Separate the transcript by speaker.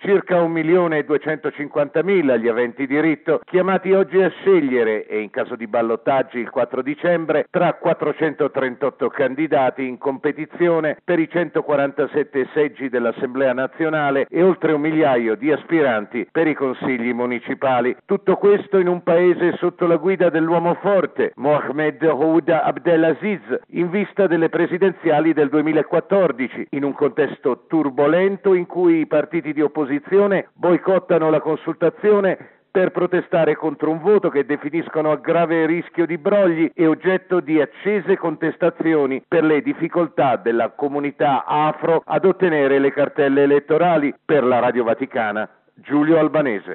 Speaker 1: circa 1.250.000 gli aventi diritto, chiamati oggi a scegliere, e in caso di ballottaggi il 4 dicembre, tra 438 candidati in competizione per i 147 seggi dell'Assemblea nazionale e oltre 1 migliaio di aspiranti per i consigli municipali. Tutto questo in un paese sotto la guida dell'uomo forte, Mohamed Ould Abdelaziz, in vista delle presidenziali del 2014, in un contesto turbolento in cui i partiti di opposizione boicottano la consultazione per protestare contro un voto che definiscono a grave rischio di brogli e oggetto di accese contestazioni per le difficoltà della comunità afro ad ottenere le cartelle elettorali. Per la Radio Vaticana, Giulio Albanese.